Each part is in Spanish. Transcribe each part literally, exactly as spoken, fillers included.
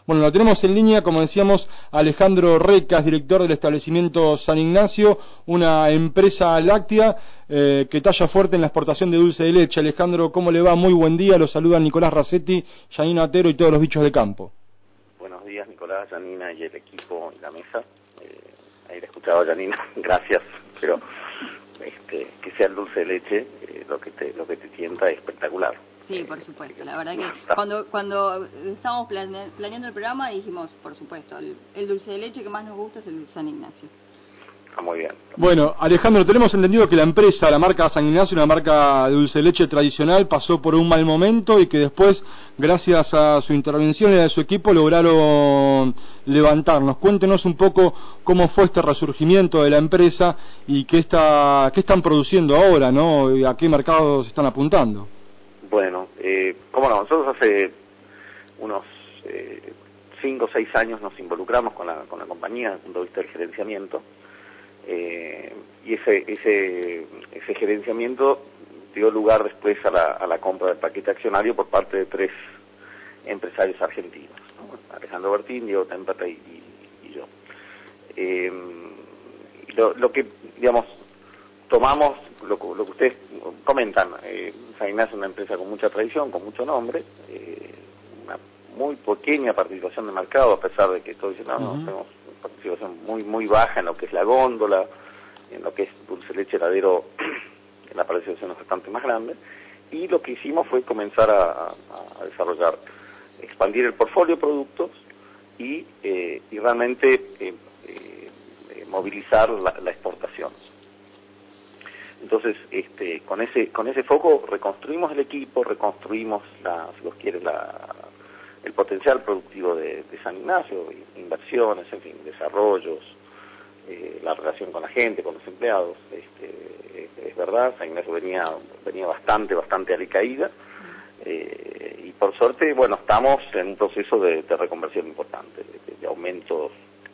Bueno, lo tenemos en línea, como decíamos, Alejandro Recas, director del establecimiento San Ignacio, una empresa láctea eh, que talla fuerte en la exportación de dulce de leche. Alejandro, ¿cómo le va? Muy buen día, lo saludan Nicolás Racetti, Janina Atero y todos los bichos de campo. Buenos días, Nicolás, Janina y el equipo y la mesa. Eh, ahí le he escuchado a Janina, gracias, pero este, que sea el dulce de leche eh, lo que te lo que te tienta es espectacular. Sí, por supuesto. La verdad que cuando cuando estábamos plane, planeando el programa dijimos, por supuesto, el, el dulce de leche que más nos gusta es el San Ignacio. Ah, muy bien. Bueno, Alejandro, tenemos entendido que la empresa, la marca San Ignacio, una marca de dulce de leche tradicional, pasó por un mal momento y que después, gracias a su intervención y a su equipo, lograron levantarnos. Cuéntenos un poco cómo fue este resurgimiento de la empresa y qué está qué están produciendo ahora, ¿no? Y a qué mercados están apuntando. Bueno, eh, cómo no, nosotros hace unos eh, cinco o seis años nos involucramos con la, con la compañía desde el punto de vista del gerenciamiento, eh, y ese, ese, ese gerenciamiento dio lugar después a la, a la compra del paquete accionario por parte de tres empresarios argentinos, ¿no? Alejandro Bertín, Diego Tempata y, y, y yo. Eh, y lo, lo que, digamos, tomamos, lo, lo que ustedes comentan, eh, San Ignacio es una empresa con mucha tradición, con mucho nombre, eh, una muy pequeña participación de mercado, a pesar de que estoy diciendo, no, uh-huh. tenemos una participación muy muy baja en lo que es la góndola, en lo que es dulce leche heladero, en la participación es bastante más grande, y lo que hicimos fue comenzar a, a desarrollar, expandir el portfolio de productos y, eh, y realmente eh, eh, movilizar la, la exportación. Entonces, este, con ese con ese foco reconstruimos el equipo, reconstruimos, la, si vos quieres, la, el potencial productivo de, de San Ignacio, inversiones, en fin, desarrollos, eh, la relación con la gente, con los empleados. Este, es, es verdad, San Ignacio venía venía bastante, bastante alicaída, eh, y por suerte, bueno, estamos en un proceso de, de reconversión importante, de, de aumentos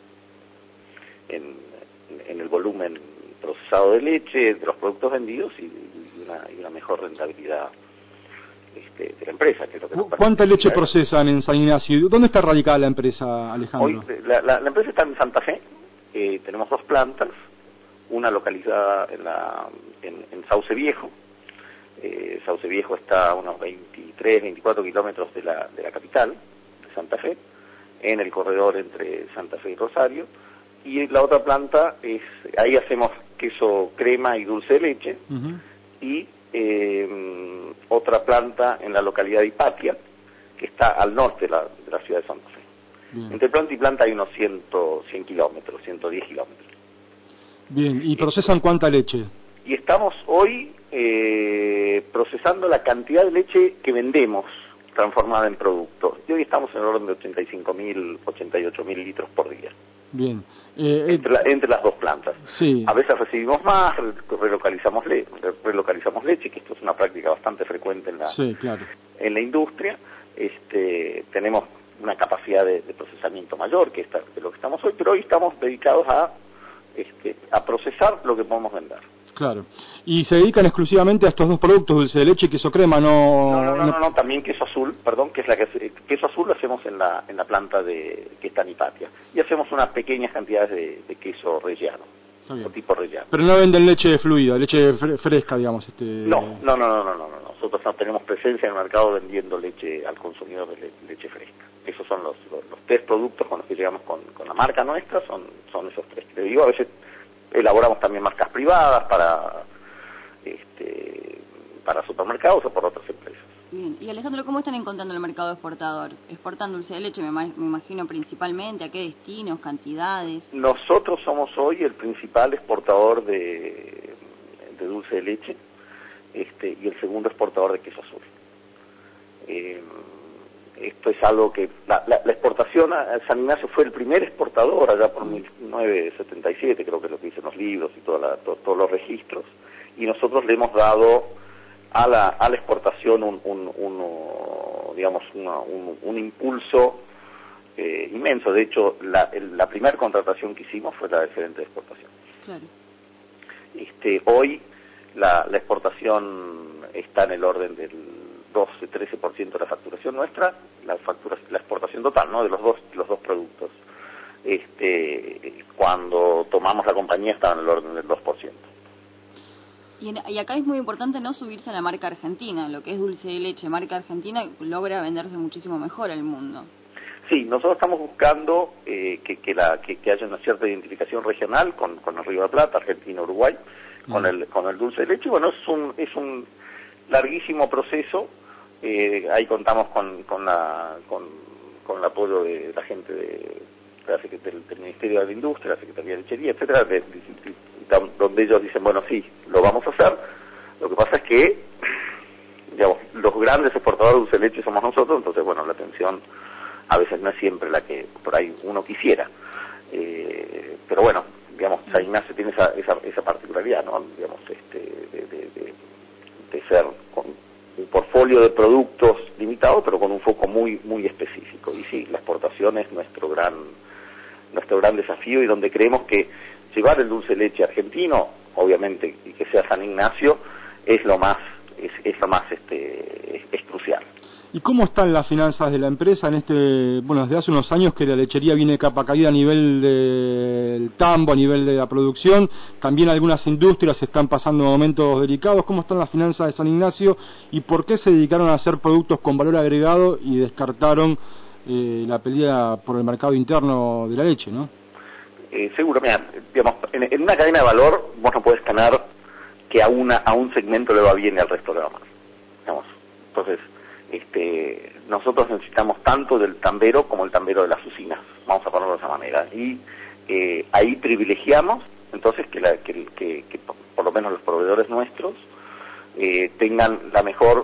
en, en el volumen procesado de leche, de los productos vendidos y, y, una, y una mejor rentabilidad este, de la empresa. Que es lo que ¿Cuánta leche ¿sabes? procesan en San Ignacio? ¿Dónde está radicada la empresa, Alejandro? Hoy, la, la, la empresa está en Santa Fe, eh, tenemos dos plantas, una localizada en, la, en, en Sauce Viejo. Eh, Sauce Viejo está a unos veintitrés, veinticuatro kilómetros de la, de la capital, de Santa Fe, en el corredor entre Santa Fe y Rosario. Y la otra planta es, ahí hacemos queso crema y dulce de leche, uh-huh. y eh, otra planta en la localidad de Hipatia, que está al norte de la, de la ciudad de Santa Fe. Bien. Entre planta y planta hay unos cien, cien kilómetros, ciento diez kilómetros. Bien, ¿y procesan y, cuánta leche? Y estamos hoy eh, procesando la cantidad de leche que vendemos transformada en productos. Y hoy estamos en el orden de ochenta y cinco mil, ochenta y ocho mil litros por día. Bien. Eh, entre, la, entre las dos plantas. Sí. A veces recibimos más, relocalizamos, le, relocalizamos leche, que esto es una práctica bastante frecuente en la, sí, claro. en la industria. Este, tenemos una capacidad de, de procesamiento mayor que, esta, que lo que estamos hoy, pero hoy estamos dedicados a, este, a procesar lo que podemos vender. Claro. ¿Y se dedican exclusivamente a estos dos productos, dulce de leche y queso crema? No, no, no, no, no, no también queso azul, perdón, que es la que queso azul lo hacemos en la en la planta de que está en Hipatia. Y hacemos unas pequeñas cantidades de, de queso rellano, o tipo rellano. Pero no venden leche fluida, leche fre fresca, digamos. Este... No, no, no, no, no, no, no. Nosotros no tenemos presencia en el mercado vendiendo leche al consumidor de le leche fresca. Esos son los, los, los tres productos con los que llegamos con, con la marca nuestra, son, son esos tres. Te digo, a veces elaboramos también marcas privadas para este para supermercados o por otras empresas. Bien, y Alejandro, ¿cómo están encontrando el mercado exportador? ¿Exportan dulce de leche, me, me imagino, principalmente? ¿A qué destinos, cantidades? Nosotros somos hoy el principal exportador de, de dulce de leche, este y el segundo exportador de queso azul. Eh, esto es algo que... La, la, la exportación a San Ignacio fue el primer exportador allá por mil novecientos setenta y siete, creo que es lo que dicen los libros y toda la, to, todos los registros, y nosotros le hemos dado a la, a la exportación un, un, un digamos, una, un, un impulso eh, inmenso. De hecho, la, el, la primera contratación que hicimos fue la de gerente de exportación. Claro. Este, hoy la, la exportación está en el orden del doce, trece por ciento de la facturación nuestra, la factura, la exportación total, ¿no? De los dos, los dos productos. Este, cuando tomamos la compañía estaba en el orden del dos por ciento. Y, en, y acá es muy importante no subirse a la marca argentina, lo que es dulce de leche, marca argentina logra venderse muchísimo mejor al mundo. Sí, nosotros estamos buscando eh, que, que, la, que, que haya una cierta identificación regional con, con el Río de la Plata, Argentina, Uruguay, mm. con el con el dulce de leche. Bueno, es un es un larguísimo proceso. Eh, ahí contamos con con la con, con el apoyo de la gente de, de la, del, del Ministerio de la Industria, la Secretaría de Lechería, etcétera, de, de, de, donde ellos dicen, bueno, sí, lo vamos a hacer. Lo que pasa es que, digamos, los grandes exportadores de dulce de leche somos nosotros, entonces, bueno, la atención a veces no es siempre la que por ahí uno quisiera. Eh, pero bueno, digamos, San Ignacio tiene esa, esa, esa particularidad, ¿no? Digamos, este, de, de, de, de ser con un portfolio de productos limitado, pero con un foco muy muy específico. Y sí, la exportación es nuestro gran nuestro gran desafío, y donde creemos que llevar el dulce de leche argentino, obviamente, y que sea San Ignacio, es lo más es, es lo más este es, es crucial. ¿Y cómo están las finanzas de la empresa en este, bueno, desde hace unos años que la lechería viene capa caída a nivel del tambo, a nivel de la producción? También algunas industrias están pasando momentos delicados. ¿Cómo están las finanzas de San Ignacio y por qué se dedicaron a hacer productos con valor agregado y descartaron eh, la pelea por el mercado interno de la leche, no? Eh, seguro, mira, digamos, en, en una cadena de valor vos no podés ganar que a una a un segmento le va bien y al resto le va mal. Digamos, entonces, Este, nosotros necesitamos tanto del tambero como el tambero de las usinas, vamos a ponerlo de esa manera, y eh, ahí privilegiamos entonces que, la, que, que, que por lo menos los proveedores nuestros eh, tengan la mejor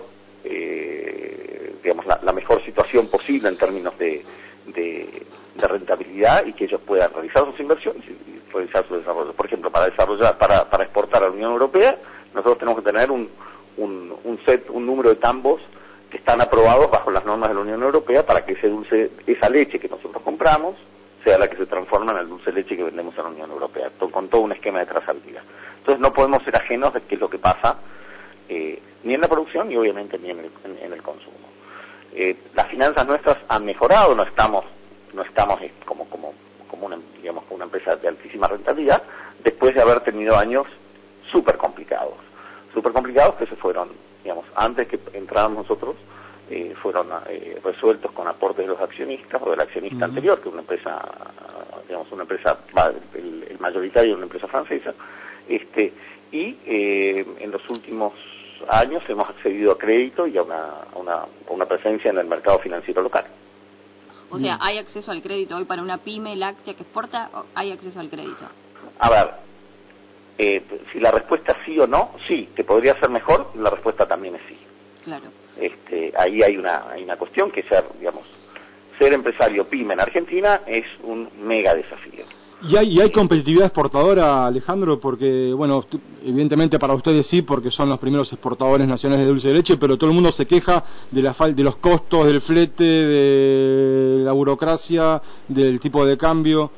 eh, digamos la, la mejor situación posible en términos de, de, de rentabilidad, y que ellos puedan realizar sus inversiones y realizar su desarrollo. Por ejemplo, para desarrollar para, para exportar a la Unión Europea, nosotros tenemos que tener un, un, un set, un número de tambos que están aprobados bajo las normas de la Unión Europea para que ese dulce, esa leche que nosotros compramos, sea la que se transforma en el dulce de leche que vendemos a la Unión Europea, con todo un esquema de trazabilidad. Entonces no podemos ser ajenos de qué es lo que pasa, eh, ni en la producción y obviamente ni en el, en, en el consumo. Eh, las finanzas nuestras han mejorado, no estamos, no estamos como, como, como una, digamos, como una empresa de altísima rentabilidad, después de haber tenido años súper complicados, súper complicados que se fueron, digamos, antes que entráramos nosotros, eh, fueron eh, resueltos con aportes de los accionistas o del accionista uh-huh. anterior, que es una empresa, digamos, una empresa, el, el mayoritario de una empresa francesa, este, y eh, en los últimos años hemos accedido a crédito y a una, a una, a una presencia en el mercado financiero local. O sea, ¿hay acceso al crédito hoy para una pyme láctea que exporta? ¿Hay acceso al crédito? A ver, Eh, si la respuesta es sí o no, sí, que podría ser mejor, la respuesta también es sí. Claro. Este, ahí hay una, hay una cuestión que ser, digamos, ser empresario pyme en Argentina es un mega desafío. ¿Y hay, y hay competitividad exportadora, Alejandro? Porque, bueno, evidentemente para ustedes sí, porque son los primeros exportadores nacionales de dulce de leche, pero todo el mundo se queja de la fal de los costos, del flete, de la burocracia, del tipo de cambio.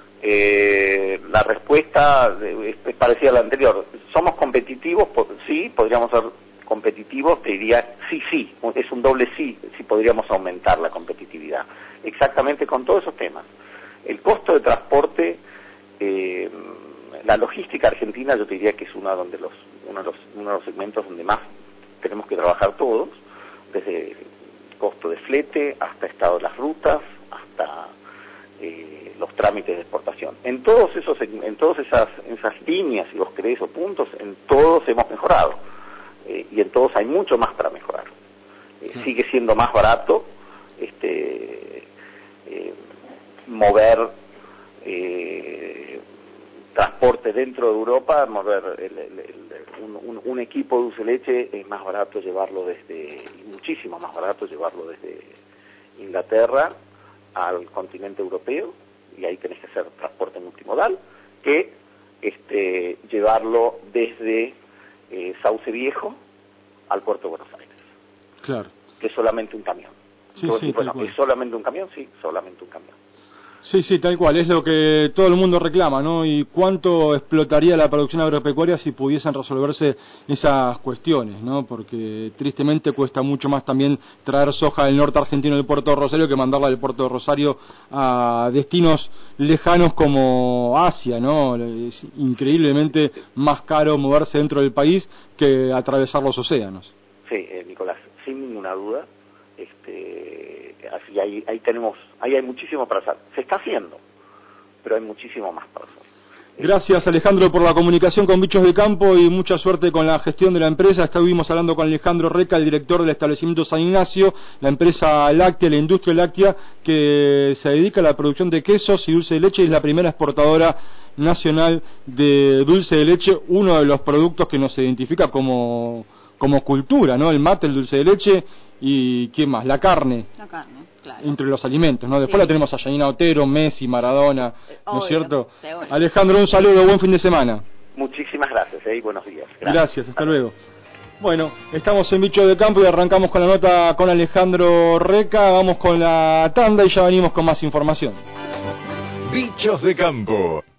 Eh, la respuesta es parecida a la anterior. ¿Somos competitivos? Sí, podríamos ser competitivos, te diría sí, sí, es un doble sí, si podríamos aumentar la competitividad. Exactamente con todos esos temas. El costo de transporte, eh, la logística argentina, yo te diría que es uno, donde los, uno, de los, uno de los segmentos donde más tenemos que trabajar todos, desde el costo de flete hasta estado de las rutas, hasta Eh, los trámites de exportación. En todos esos, en todas esas, esas líneas, si vos querés, o puntos, en todos hemos mejorado. Eh, y en todos hay mucho más para mejorar. Eh, sí. Sigue siendo más barato este eh, mover eh, transporte dentro de Europa, mover el, el, el, un, un, un equipo de dulce leche es más barato llevarlo desde, muchísimo más barato llevarlo desde Inglaterra al continente europeo, y ahí tenés que hacer transporte multimodal, que este llevarlo desde eh, Sauce Viejo al puerto de Buenos Aires. Claro. Que es solamente un camión. Sí, Entonces, sí, bueno, ¿es solamente un camión? Sí, solamente un camión. Sí, sí, tal cual, es lo que todo el mundo reclama, ¿no? Y cuánto explotaría la producción agropecuaria si pudiesen resolverse esas cuestiones, ¿no? Porque tristemente cuesta mucho más también traer soja del norte argentino del puerto de Rosario que mandarla del puerto de Rosario a destinos lejanos como Asia, ¿no? Es increíblemente más caro moverse dentro del país que atravesar los océanos. Sí, eh, Nicolás, sin ninguna duda. Este, así ahí, ahí tenemos, ahí hay muchísimo para hacer. Se está haciendo, pero hay muchísimo más para hacer. Gracias, Alejandro, por la comunicación con Bichos de Campo y mucha suerte con la gestión de la empresa. Estuvimos hablando con Alejandro Reca, el director del establecimiento San Ignacio, la empresa láctea, la industria láctea, que se dedica a la producción de quesos y dulce de leche y es la primera exportadora nacional de dulce de leche, uno de los productos que nos identifica como, como cultura, ¿no? El mate, el dulce de leche. ¿Y quién más? La carne. La carne, claro. Entre los alimentos, ¿no? Después Sí. la tenemos a Yanina Otero, Messi, Maradona, ¿no Obvio, es cierto? seguro. Alejandro, un saludo, buen fin de semana. Muchísimas gracias, ¿eh? Y buenos días. Gracias, gracias hasta luego. Bueno, estamos en Bicho de Campo y arrancamos con la nota con Alejandro Reca, vamos con la tanda y ya venimos con más información. Bichos de Campo.